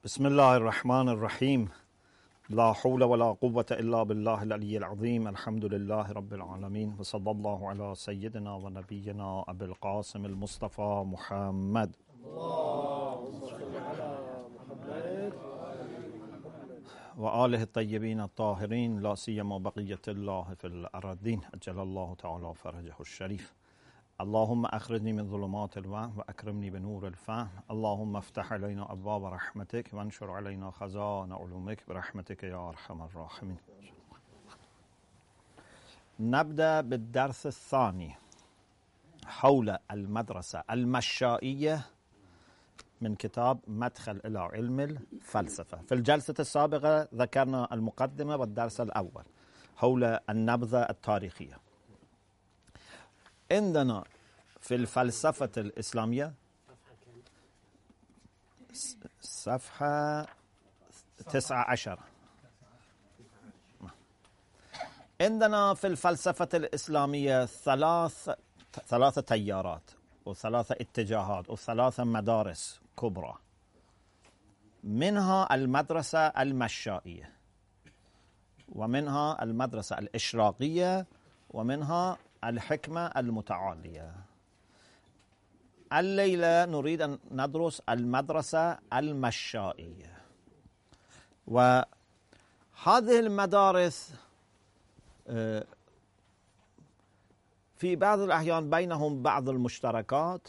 بسم الله الرحمن الرحيم. لا حول ولا قوة إلا بالله العلي العظيم. الحمد لله رب العالمين، وصلى الله على سيدنا ونبينا أبي القاسم المصطفى محمد وآله الطيبين الطاهرين، لا سيما بقية الله في الأرضين، أجل الله تعالى فرجه الشريف. اللهم أخرجني من ظلمات الوهم وأكرمني بنور الفهم. اللهم افتح علينا أبواب رحمتك وانشر علينا خزائن علومك برحمتك يا أرحم الراحمين. نبدأ بالدرس الثاني حول المدرسة المشائية من كتاب مدخل إلى علم الفلسفة. في الجلسة السابقة ذكرنا المقدمة والدرس الأول حول النبذة التاريخية. عندنا في الفلسفة الإسلامية صفحة 19. عندنا في الفلسفة الإسلامية ثلاثة تيارات وثلاثة اتجاهات وثلاثة مدارس كبرى، منها المدرسة المشائية، ومنها المدرسة الإشراقية، ومنها الحكمة المتعالية. الليلة نريد أن ندرس المدرسة المشائية، وهذه المدارس في بعض الأحيان بينهم بعض المشتركات،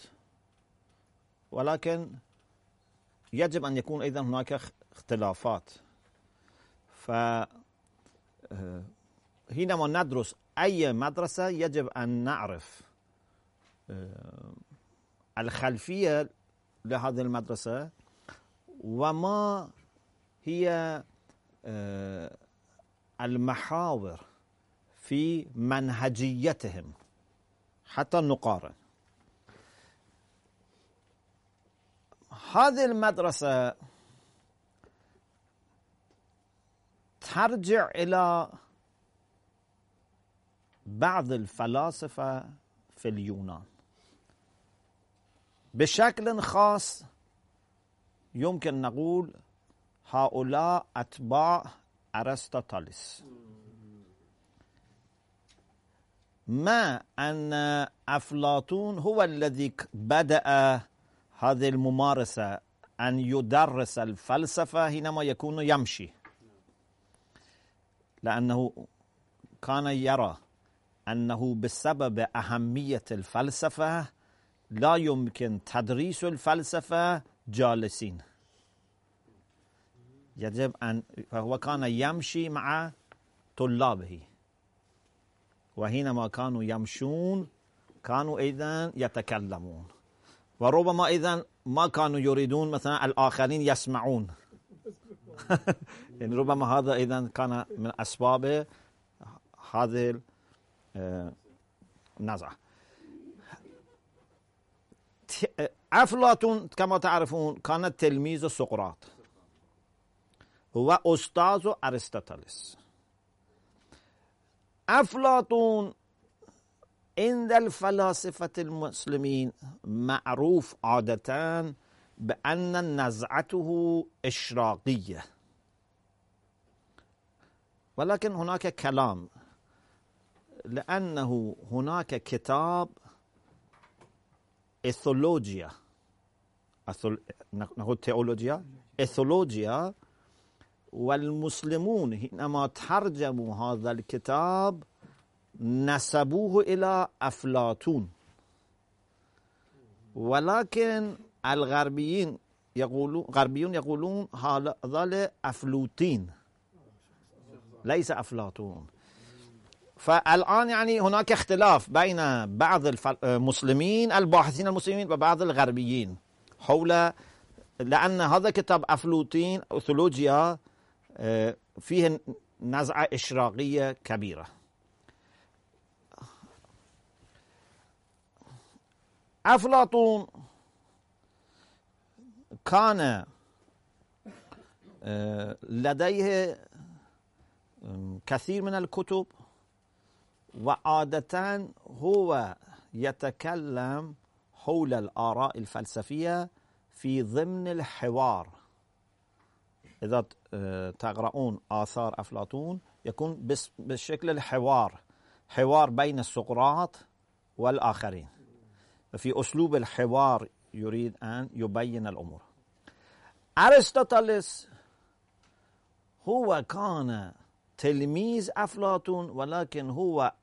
ولكن يجب أن يكون أيضا هناك اختلافات. حينما ندرس أي مدرسة يجب أن نعرف الخلفية لهذه المدرسة وما هي المحاور في منهجيتهم حتى نقارن. هذه المدرسة ترجع إلى بعض الفلاسفة في اليونان، بشكل خاص يمكن نقول هؤلاء أتباع أرسطاطاليس، ما أن أفلاطون هو الذي بدأ هذه الممارسة أن يدرس الفلسفة حينما يكون يمشي، لأنه كان يرى أنه بسبب أهمية الفلسفة لا يمكن تدريس الفلسفة جالسين، يجب أن فهو كان يمشي مع طلابه، وحينما كانوا يمشون كانوا أيضا يتكلمون، وربما أيضا ما كانوا يريدون مثلا الآخرين يسمعون يعني ربما هذا أيضا كان من أسباب هذه النزعة. أفلاطون كما تعرفون كان تلميذ سقراط، هو أستاذ أرسطاطاليس. أفلاطون عند الفلاسفة المسلمين معروف عادة بأن نزعته إشراقية، ولكن هناك كلام، لأنه هناك كتاب إيثولوجيا، نقول تيولوجيا، إيثولوجيا، والمسلمون حينما ترجموا هذا الكتاب نسبوه إلى أفلاطون، ولكن الغربيون يقولون هذا أفلوطين ليس أفلاطون. فالآن يعني هناك اختلاف بين بعض المسلمين الباحثين المسلمين وبعض الغربيين حول، لأن هذا كتاب أفلاطين أوثولوجيا فيه نزعة إشراقية كبيرة. أفلاطون كان لديه كثير من الكتب، وعادة هو يتكلم حول الآراء الفلسفية في ضمن الحوار إذا تقرؤون آثار أفلاطون يكون بالشكل الحوار، حوار بين سقراط والآخرين، في أسلوب الحوار يريد أن يبين الأمور. أرسطاطاليس هو كان تلميذ أفلاطون، ولكن هو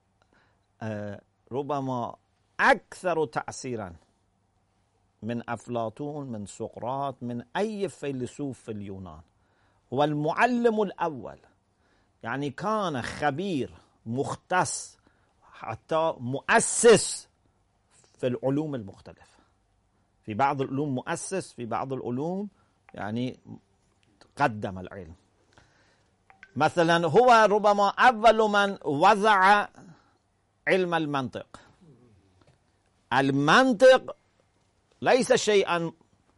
ربما أكثر تأثيرا من أفلاطون، من سقراط، من أي فيلسوف في اليونان. هو المعلم الأول، يعني كان خبير مختص حتى مؤسس في العلوم المختلفة. في بعض العلوم مؤسس، في بعض العلوم يعني قدم العلم. مثلا هو ربما أول من وضع علم المنطق. المنطق ليس شيئا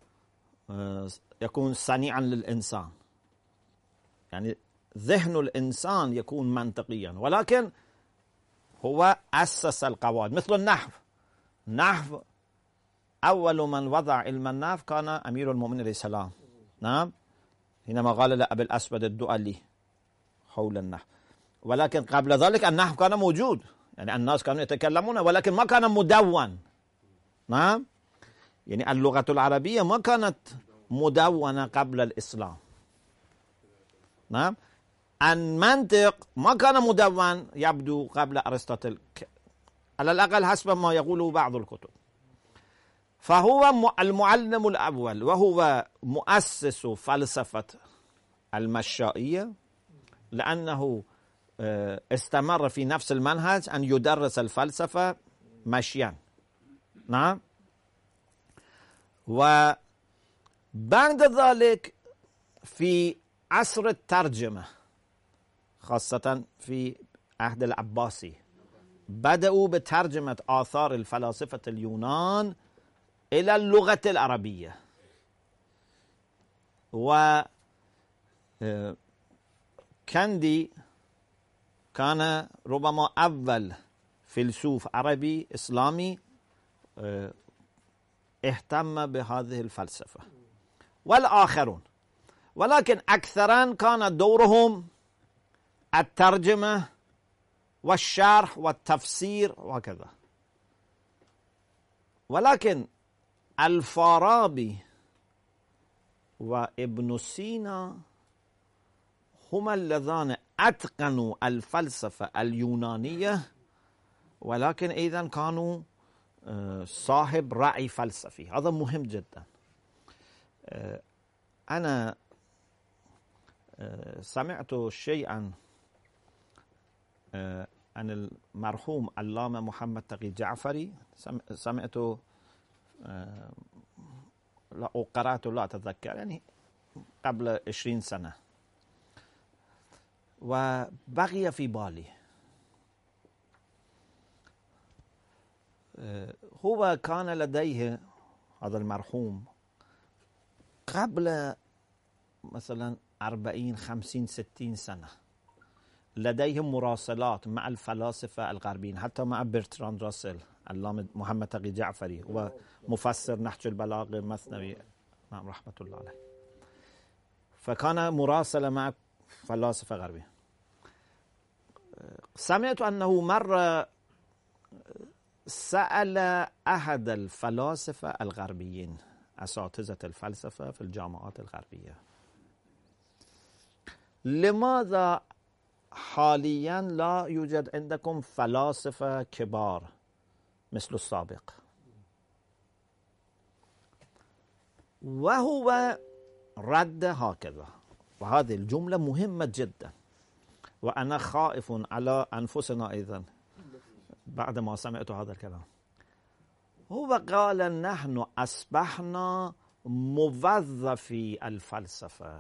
يكون صنيعا للإنسان، يعني ذهن الإنسان يكون منطقيا، ولكن هو أسس القواعد. مثل النحو أول من وضع علم النحو كان أمير المؤمنين عليه السلام، نعم، حينما قال لأبي الأسود الدؤلي حول النحو. ولكن قبل ذلك النحو كان موجود، يعني الناس كانوا يتكلمون، ولكن ما كان مدون. نعم، يعني اللغة العربية ما كانت مدونة قبل الإسلام. نعم، المنطق ما كان مدون يبدو قبل أرسطاطل، على الأقل حسب ما يقوله بعض الكتب. فهو المعلم الأول، وهو مؤسس فلسفة المشائية، لأنه استمر في نفس المنهج أن يدرس الفلسفة مشيا. نعم، وبعد ذلك في عصر الترجمة، خاصة في عهد العباسي، بدأوا بترجمة آثار الفلاسفة اليونان إلى اللغة العربية. كاندي كان ربما أول فيلسوف عربي إسلامي اهتم بهذه الفلسفة، والآخرون، ولكن أكثرا كان دورهم الترجمة والشرح والتفسير وكذا. ولكن الفارابي وابن سينا هما اللذان أتقنوا الفلسفة اليونانية، ولكن أيضا كانوا صاحب رأي فلسفي. هذا مهم جدا. أنا سمعت شيئا عن المرحوم علامة محمد تقي جعفري، سمعته أو قرأته لا أتذكر، يعني قبل 20 سنة، وبقي في بالي. هو كان لديه هذا المرحوم قبل مثلا 40 50 60 سنة لديه مراسلات مع الفلاسفة الغربيين، حتى مع برتراند راسل، علامة محمد تقي جعفري، هو مفسر نهج البلاغة مثنوي، نعم، رحمة الله عليه. فكان مراسلة مع فلاسفة غربيين. سمعت أنه مرة سأل أحد الفلاسفة الغربيين، أساتذة الفلسفة في الجامعات الغربية، لماذا حاليا لا يوجد عندكم فلاسفة كبار مثل السابق؟ وهو رد هكذا، وهذه الجملة مهمة جدا، وأنا خائف على أنفسنا أيضا بعد ما سمعت هذا الكلام. هو قال: نحن أصبحنا موظفي الفلسفة،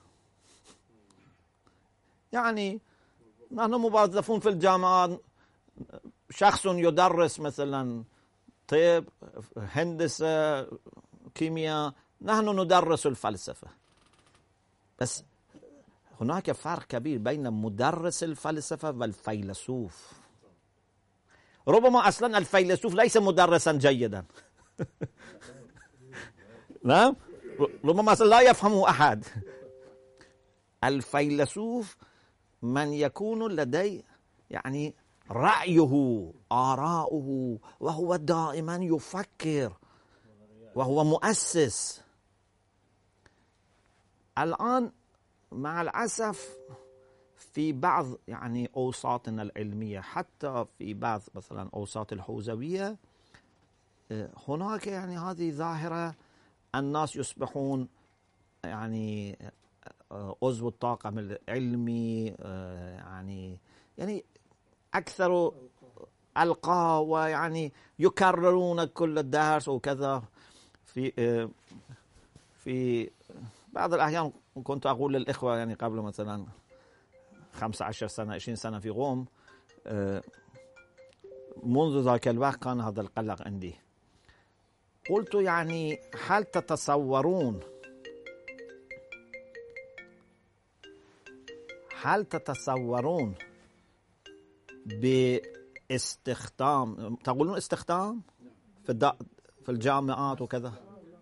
يعني نحن موظفون في الجامعات، شخص يدرس مثلا طب، هندسة، كيمياء، نحن ندرس الفلسفة. بس هناك فرق كبير بين مدرس الفلسفة والفيلسوف. ربما أصلا الفيلسوف ليس مدرسا جيدا نعم، ربما أصلا لا يفهمه أحد، الفيلسوف من يكون لديه يعني رأيه آراؤه، وهو دائما يفكر وهو مؤسس. الآن مع الأسف في بعض يعني أوساطنا العلمية، حتى في بعض مثلا أوساط الحوزوية، هناك يعني هذه ظاهرة، الناس يصبحون يعني عضو الطاقم العلمي، يعني أكثر ألقاب، ويعني يكررون كل الدرس وكذا. في بعض الأحيان كنت أقول للإخوة يعني قبل مثلا 15 سنة 20 سنة في روم، منذ ذاك الوقت كان هذا القلق عندي. قلت يعني هل تتصورون باستخدام، تقولون استخدام في الجامعات وكذا،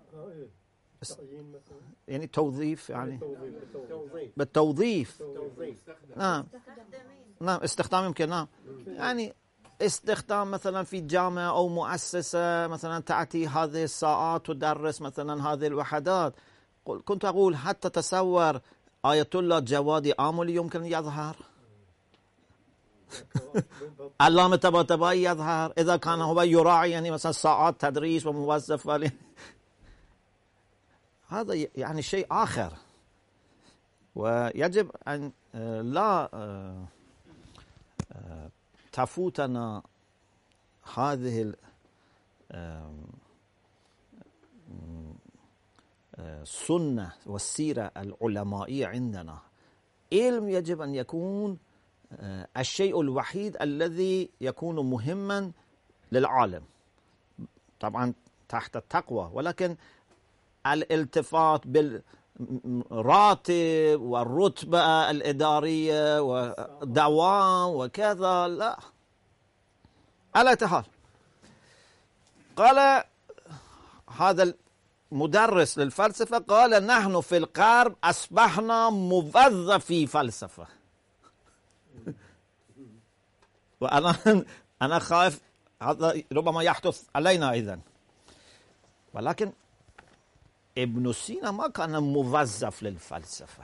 يعني توظيف، يعني بالتوظيف. نعم استخدام يمكن، نعم يعني استخدام مثلا في جامعة أو مؤسسة مثلا تأتي هذه الساعات تدرس مثلا هذه الوحدات. كنت أقول حتى تصور آية الله جوادي آملي يمكن يظهر، علامة طباطبائي يظهر، إذا كان هو يراعي يعني مثلا ساعات تدريس وموظف هذا يعني شيء آخر. ويجب أن لا تفوتنا هذه السنة والسيرة العلمائية عندنا. علم يجب أن يكون الشيء الوحيد الذي يكون مهما للعالم، طبعا تحت التقوى، ولكن الالتفات بالراتب والرتبة الإدارية ودوام وكذا لا. على تحال قال هذا المدرس للفلسفة، قال نحن في الغرب أصبحنا موظفي فلسفة. وأنا خايف هذا ربما يحدث علينا أيضا. ولكن ابن سينا ما كان موظف للفلسفة،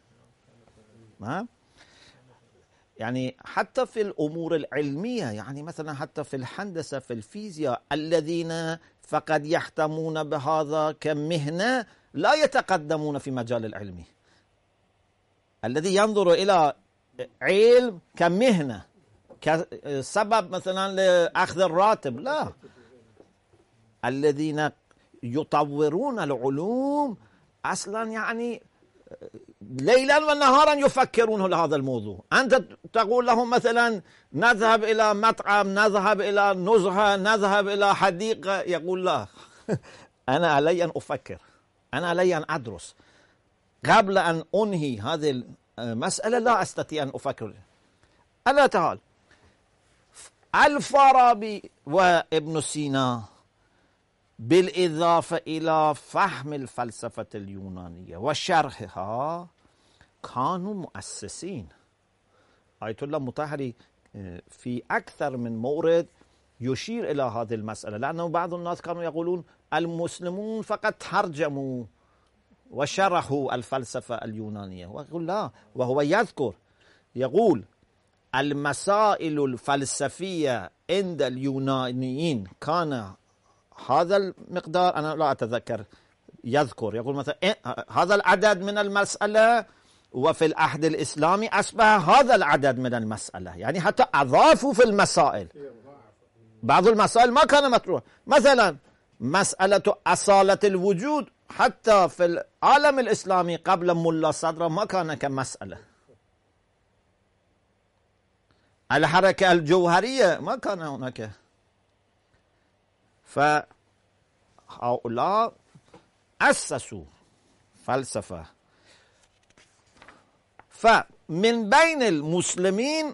ما يعني حتى في الأمور العلمية، يعني مثلا حتى في الهندسة في الفيزياء، الذين فقد يهتمون بهذا كمهنة لا يتقدمون في مجال العلمي. الذي ينظر إلى علم كمهنة كسبب مثلا لأخذ الراتب، لا، الذين يطورون العلوم أصلا يعني ليلا ونهارا يفكرون لهذا الموضوع. أنت تقول لهم مثلا نذهب إلى مطعم، نذهب إلى نزهة، نذهب إلى حديقة، يقول لا أنا علي أن أفكر، أنا علي أن أدرس قبل أن أنهي هذه المسألة، لا أستطيع أن أفكر. ألا تعال الفارابي وابن سينا بالإضافة إلى فهم الفلسفة اليونانية وشرحها كانوا مؤسسين. آية الله مطهري في أكثر من مورد يشير إلى هذه المسألة، لأنه بعض الناس كانوا يقولون المسلمون فقط ترجموا وشرحوا الفلسفة اليونانية، ويقول لا، وهو يقول المسائل الفلسفية عند اليونانيين كان هذا المقدار، أنا لا أتذكر، يقول مثلا هذا العدد من المسألة، وفي العهد الإسلامي أصبح هذا العدد من المسألة، يعني حتى أضافوا في المسائل. بعض المسائل ما كان مطروح، مثلا مسألة أصالة الوجود حتى في العالم الإسلامي قبل ملا صدر ما كان كمسألة. الحركة الجوهرية ما كان هناك. فهؤلاء أسسوا فلسفة. فمن بين المسلمين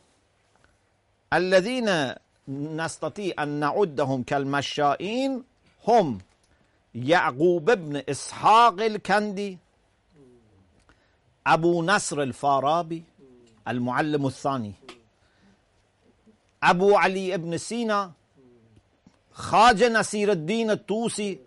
الذين نستطيع أن نعدهم كالمشائين هم يعقوب بن إسحاق الكندي، أبو نصر الفارابي المعلم الثاني، أبو علي ابن سينا، خواجة نصير الدين الطوسي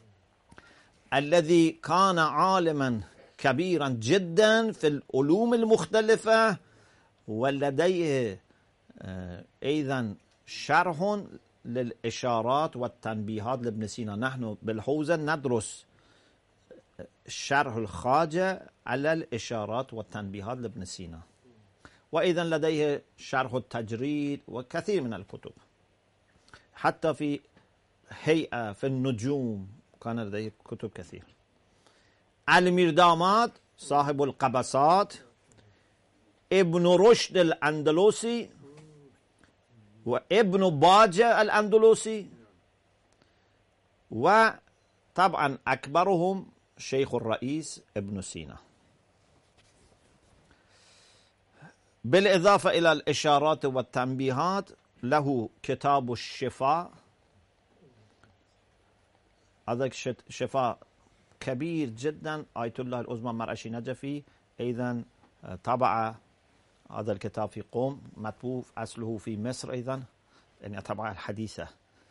الذي كان عالما كبيرا جدا في العلوم المختلفة، ولديه أيضا شرح للإشارات والتنبيهات لابن سينا. نحن بالحوزة ندرس شرح الخواجة على الإشارات والتنبيهات لابن سينا، وأيضا لديه شرح التجريد وكثير من الكتب، حتى في هيئة في النجوم كان لديه كتب كثير. الميرداماد صاحب القبسات، ابن رشد الأندلسي وابن باجة الأندلسي، وطبعا أكبرهم شيخ الرئيس ابن سينا. بالإضافة إلى الإشارات والتنبيهات له كتاب الشفاء. هذا شفاء كبير جدا، آية الله العظمى مرعشي نجفي أيضا طبع هذا الكتاب في قوم، مطبوع أصله في مصر أيضا، يعني طبعا الحديثة،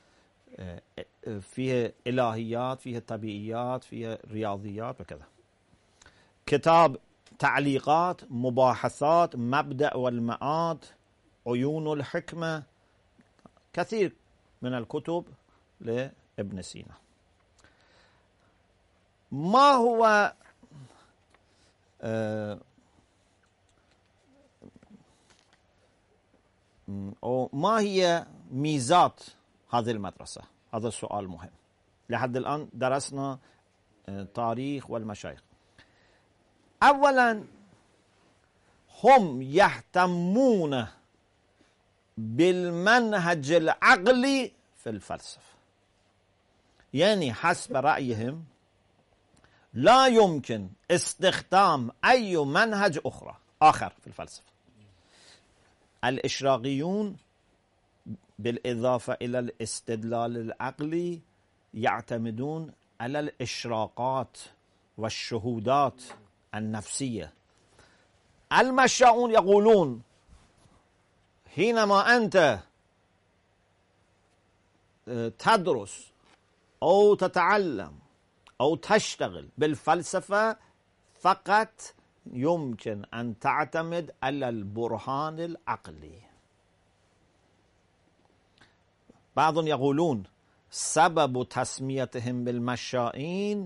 فيه إلهيات، فيه طبيعيات، فيه رياضيات وكذا. كتاب تعليقات، مباحثات، مبدأ والمعاد، عيون الحكمة، كثير من الكتب لابن سينا. ما هو أو ما هي ميزات هذه المدرسة؟ هذا السؤال مهم. لحد الآن درسنا تاريخ والمشايخ. أولا هم يهتمون بالمنهج العقلي في الفلسفة، يعني حسب رأيهم لا يمكن استخدام أي منهج آخر في الفلسفة. الإشراقيون بالإضافة إلى الاستدلال العقلي يعتمدون على الإشراقات والشهودات النفسية. المشاؤون يقولون حينما أنت تدرس أو تتعلم أو تشتغل بالفلسفة فقط يمكن أن تعتمد على البرهان العقلي. بعضهم يقولون سبب تسميتهم بالمشائين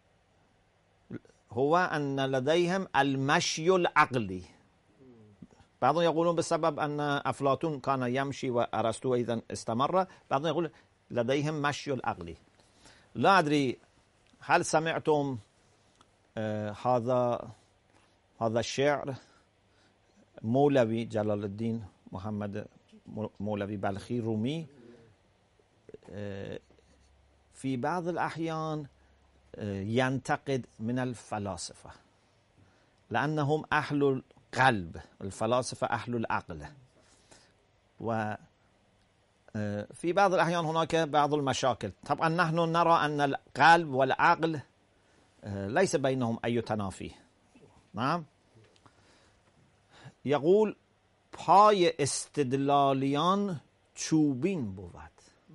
هو أن لديهم المشي العقلي. بعضهم يقولون بسبب أن أفلاطون كان يمشي وأرسطو أيضا استمر. بعضهم يقول لديهم مشي العقلي. لا أدري هل سمعتم هذا الشعر مولوي جلال الدين محمد مولوي بلخي رومي في بعض الأحيان ينتقد من الفلاسفة لأنهم أهل القلب، الفلاسفة أهل العقل، وفي بعض الأحيان هناك بعض المشاكل. طبعا نحن نرى أن القلب والعقل ليس بينهم أي تنافي. نعم. يقول پای استدلالیان چوبین بود،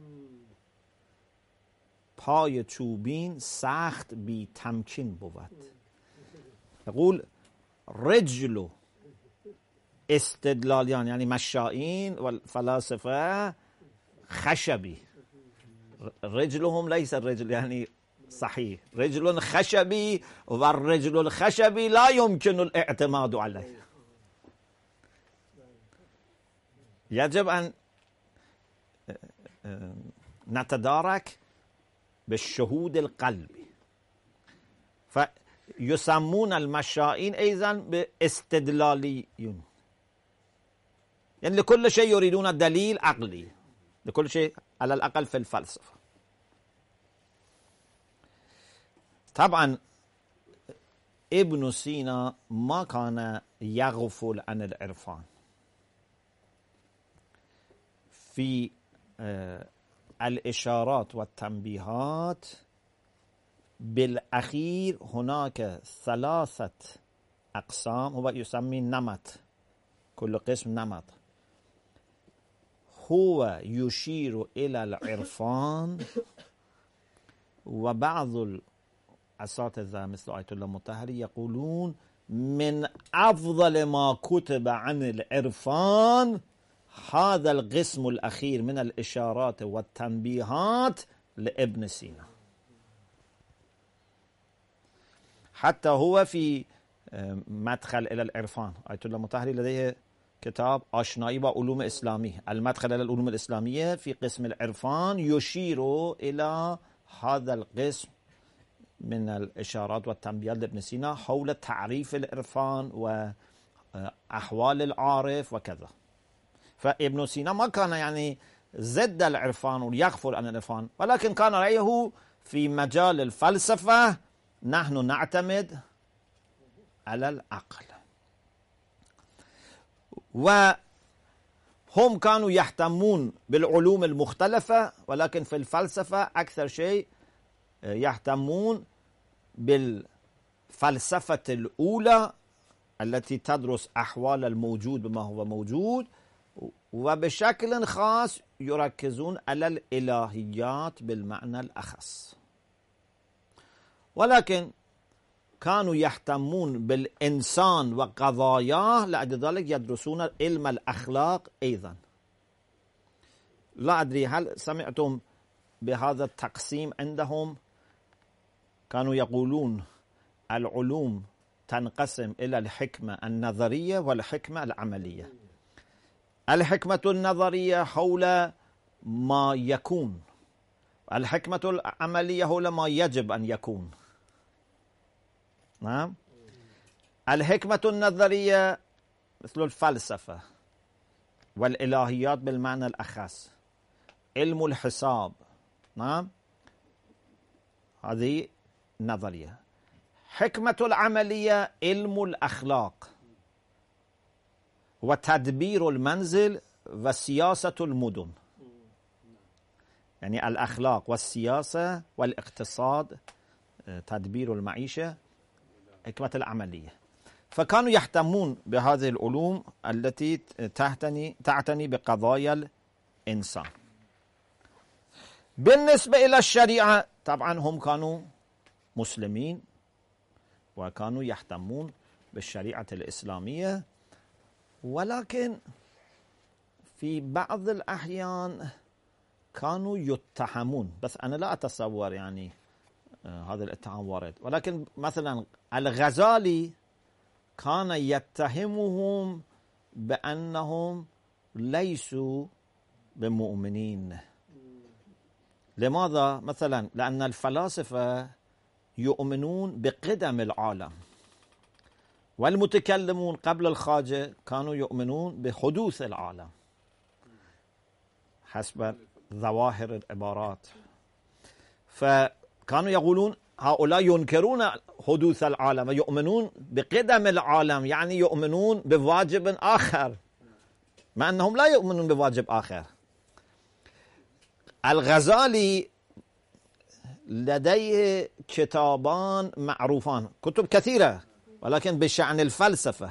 پای چوبین سخت بی تمکین بود. يقول رجل استدلالیان يعني مشائين والفلاسفة خشبي، رجلهم ليس الرجل يعني صحيح، رجل خشبي، والرجل الخشبي لا يمكن الاعتماد عليه. يجب أن نتدارك بالشهود القلبي. فيسمون المشائين أيضا باستدلاليون، يعني لكل شيء يريدون دليل عقلي، لكل شيء على الأقل في الفلسفة. طبعا ابن سينا ما كان يغفل عن العرفان. في الإشارات والتنبيهات بالأخير هناك 3 الأقسام هو يسمي نمط، كل قسم نمط، هو يشير إلى العرفان. وبعض الأساتذة مثل آية الله المطهري يقولون من أفضل ما كتب عن العرفان هذا القسم الأخير من الإشارات والتنبيهات لابن سينا. حتى هو في مدخل إلى العرفان، آية الله المطهري لديه كتاب آشنایی با علوم اسلامی، المدخل إلى العلوم الإسلامية، في قسم العرفان يشير إلى هذا القسم من الإشارات والتنبيهات لابن سينا حول تعريف العرفان وأحوال العارف وكذا. فابن سينا ما كان يعني ضد العرفان ويغفل عن العرفان، ولكن كان رأيه في مجال الفلسفة نحن نعتمد على العقل، وهم كانوا يهتمون بالعلوم المختلفة، ولكن في الفلسفة أكثر شيء يهتمون بالفلسفة الأولى التي تدرس أحوال الموجود بما هو موجود، وبشكل خاص يركزون على الإلهيات بالمعنى الأخص. ولكن كانوا يهتمون بالإنسان وقضاياه، لأجل ذلك يدرسون علم الأخلاق أيضا. لا أدري هل سمعتم بهذا التقسيم عندهم؟ كانوا يقولون العلوم تنقسم إلى الحكمة النظرية والحكمة العملية. الحكمة النظرية حول ما يكون، الحكمة العملية حول ما يجب أن يكون. نعم، الحكمة النظرية مثل الفلسفة والإلهيات بالمعنى الأخص، علم الحساب، نعم، هذه نظرية. حكمة العملية علم الأخلاق وتدبير المنزل وسياسة المدن، يعني الأخلاق والسياسة والاقتصاد، تدبير المعيشة، حكمة العملية. فكانوا يهتمون بهذه العلوم التي تعتني بقضايا الإنسان. بالنسبة إلى الشريعة طبعا هم كانوا مسلمين وكانوا يهتمون بالشريعة الإسلامية، ولكن في بعض الأحيان كانوا يتهمون، بس أنا لا أتصور يعني هذا الاتهام وارد، ولكن مثلا الغزالي كان يتهمهم بأنهم ليسوا بمؤمنين. لماذا؟ مثلا لأن الفلاسفة يؤمنون بقدم العالم، والمتكلمون قبل الخواجة كانوا يؤمنون بحدوث العالم حسب ظواهر العبارات. فكانوا يقولون هؤلاء ينكرون حدوث العالم ويؤمنون بقدم العالم، يعني يؤمنون بواجب آخر، مع أنهم لا يؤمنون بواجب آخر. الغزالي لديه كتابان معروفان، كتب كثيرة ولكن بشأن الفلسفة.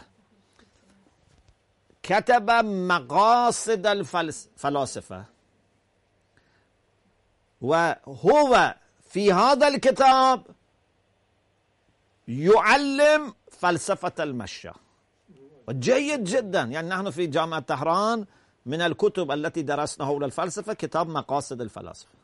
كتب مقاصد الفلاسفة، وهو في هذا الكتاب يعلم فلسفة المشى جيد جدا. يعني نحن في جامعة طهران من الكتب التي درسنا حول الفلسفة كتاب مقاصد الفلاسفة.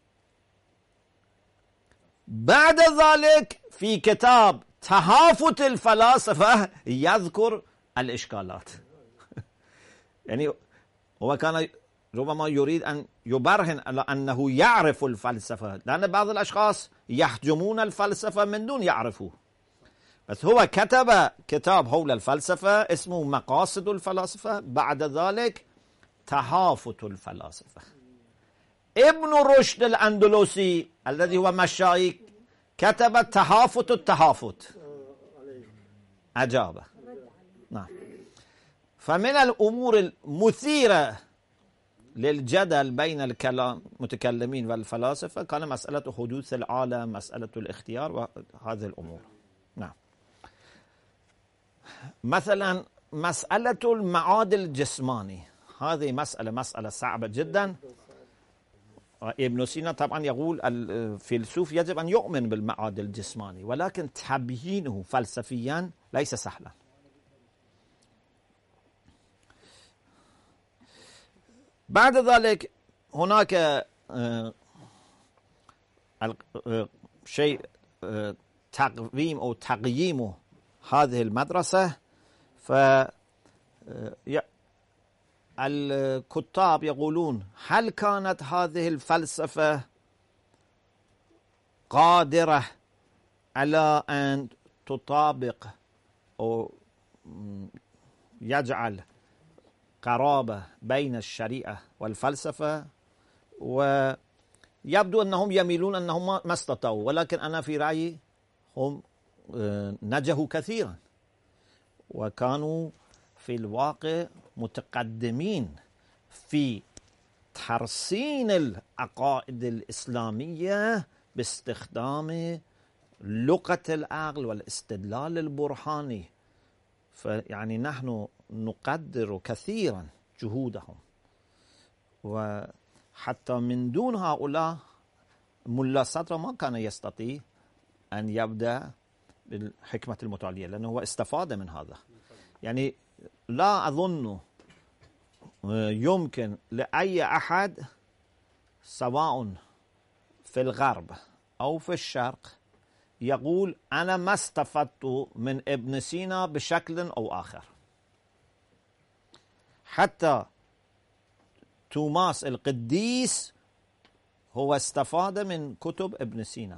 بعد ذلك في كتاب تهافت الفلاسفة يذكر الإشكالات. يعني هو كان ربما يريد أن يبرهن على أنه يعرف الفلسفة، لأن بعض الأشخاص يحجمون الفلسفة من دون يعرفوه. بس هو كتب كتاب حول الفلسفة اسمه مقاصد الفلاسفة، بعد ذلك تهافت الفلاسفة. ابن رشد الأندلسي الذي هو مشايخ كتب تهافت التهافت، أجابة. نعم. فمن الأمور المثيرة للجدل بين المتكلمين والفلاسفة كان مسألة حدوث العالم، مسألة الاختيار وهذه الأمور. نعم. مثلا مسألة المعادل الجسماني، هذه مسألة صعبة جدا. ابن سينا طبعا يقول الفيلسوف يجب أن يؤمن بالمعادل الجسماني، ولكن تبيينه فلسفيا ليس سهلا. بعد ذلك هناك شيء تقويم أو تقييم هذه المدرسة. الكتاب يقولون هل كانت هذه الفلسفة قادرة على أن تطابق أو يجعل قرابة بين الشريعة والفلسفة؟ ويبدو أنهم يميلون أنهم ما استطاعوا، ولكن أنا في رأيي هم نجحوا كثيرا، وكانوا في الواقع متقدمين في ترسين العقائد الإسلامية باستخدام لغة العقل والاستدلال البرهاني. فيعني نحن نقدر كثيرا جهودهم، وحتى من دون هؤلاء ملا صدر ما كان يستطيع أن يبدأ بالحكمة المتعالية، لأنه هو استفاد من هذا. يعني لا أظن يمكن لأي أحد سواء في الغرب أو في الشرق يقول أنا ما استفدت من ابن سينا بشكل أو آخر. حتى توماس القديس هو استفاد من كتب ابن سينا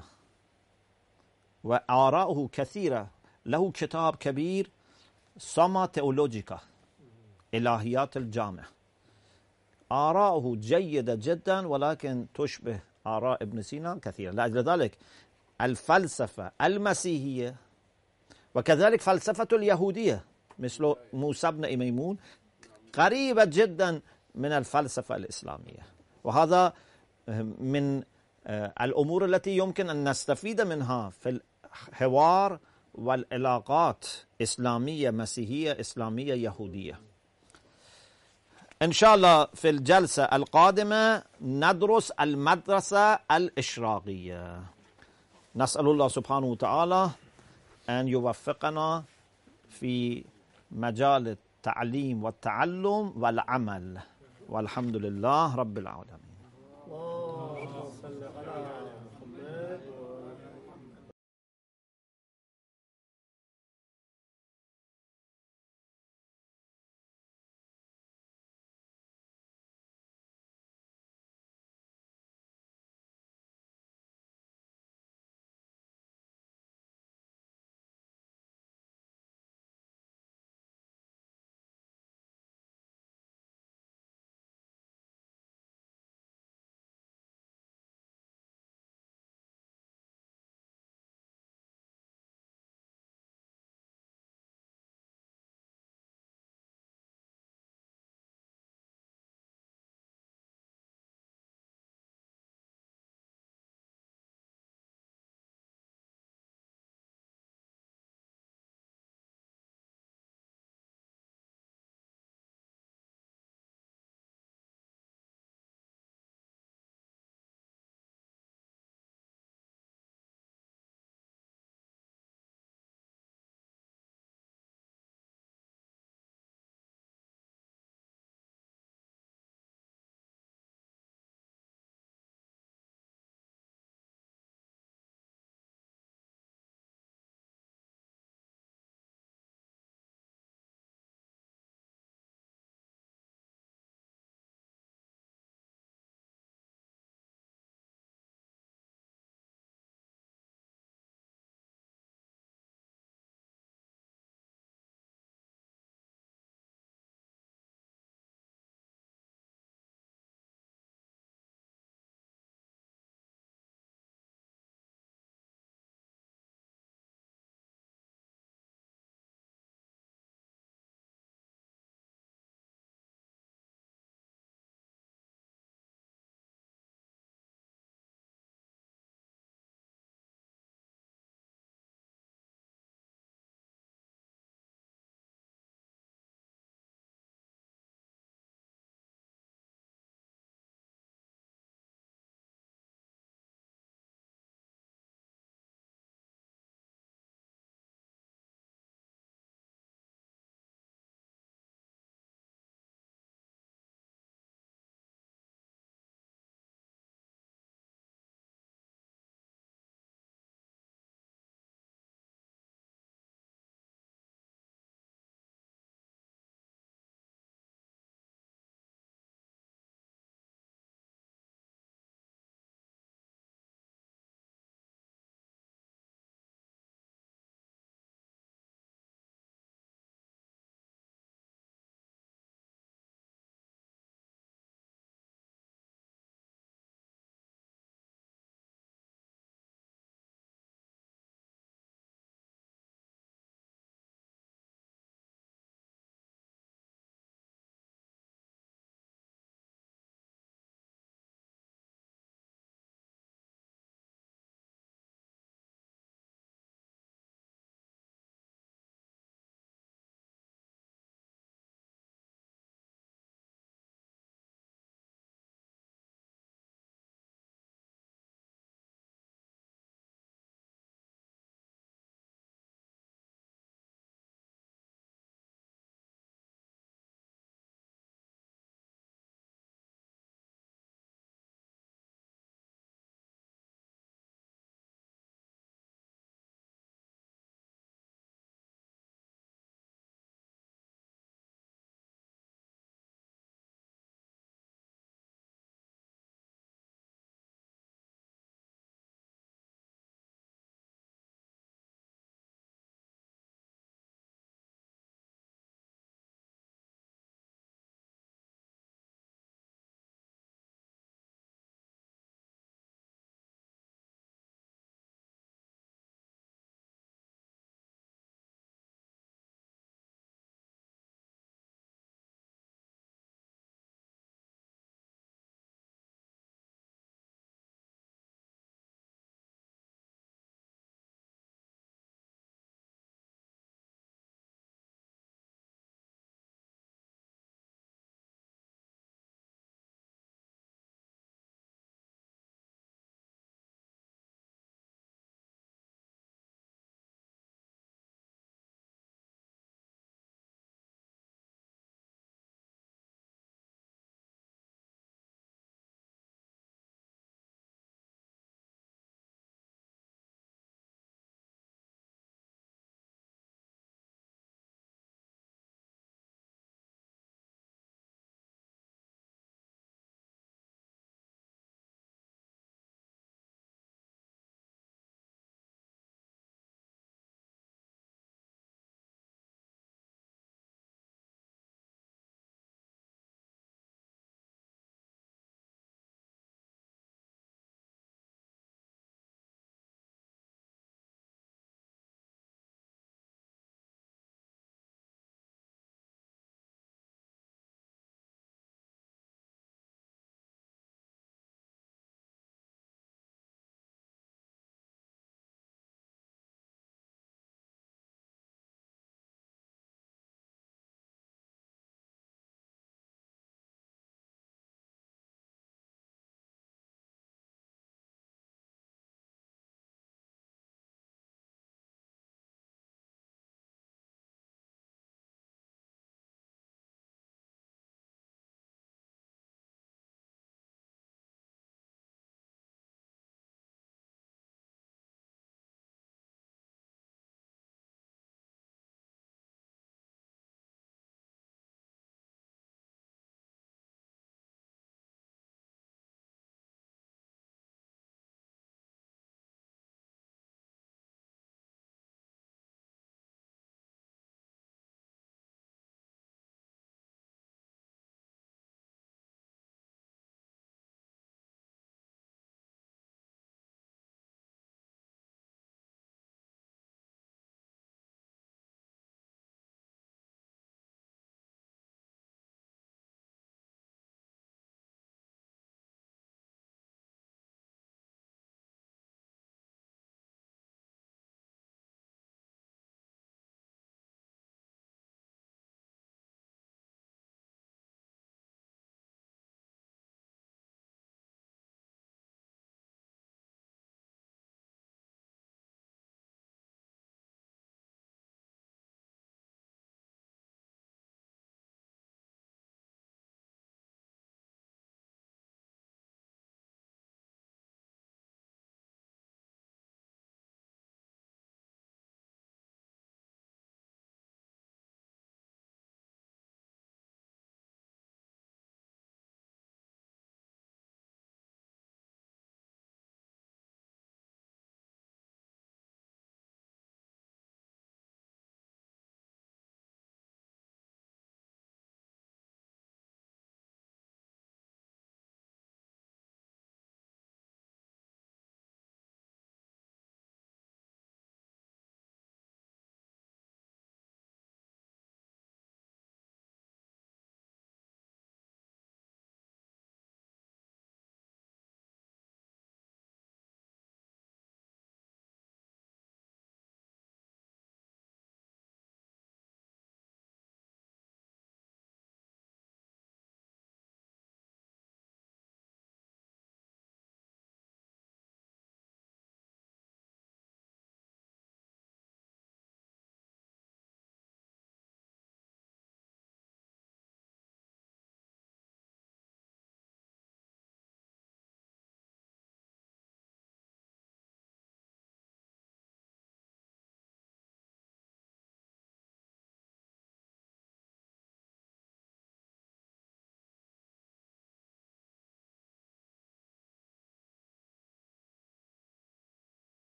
وآراؤه كثيرة. له كتاب كبير سما تيولوجيكا، إلهيات الجامع، آراؤه جيدة جدا ولكن تشبه آراء ابن سينا كثيرا. لذلك الفلسفة المسيحية وكذلك فلسفة اليهودية مثل موسى بن ميمون قريبة جدا من الفلسفة الإسلامية، وهذا من الأمور التي يمكن أن نستفيد منها في الحوار والعلاقات إسلامية مسيحية إسلامية يهودية. إن شاء الله في الجلسة القادمة ندرس المدرسة الإشراقية. نسأل الله سبحانه وتعالى أن يوفقنا في مجال التعليم والتعلم والعمل، والحمد لله رب العالمين.